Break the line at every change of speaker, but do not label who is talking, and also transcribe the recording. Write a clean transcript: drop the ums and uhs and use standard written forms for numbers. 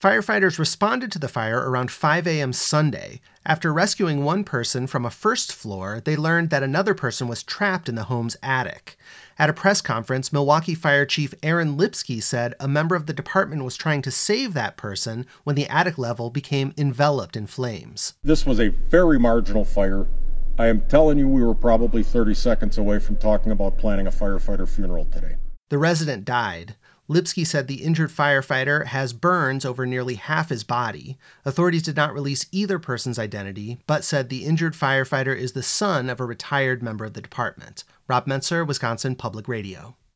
Firefighters responded to the fire around 5 a.m. Sunday. After rescuing one person from a first floor, they learned that another person was trapped in the home's attic. At a press conference, Milwaukee Fire Chief Aaron Lipsky said a member of the department was trying to save that person when the attic level became enveloped in flames.
This was a very marginal fire. I am telling you, we were probably 30 seconds away from talking about planning a firefighter funeral today.
The resident died. Lipsky said the injured firefighter has burns over nearly half his body. Authorities did not release either person's identity, but said the injured firefighter is the son of a retired member of the department. Rob Mentzer, Wisconsin Public Radio.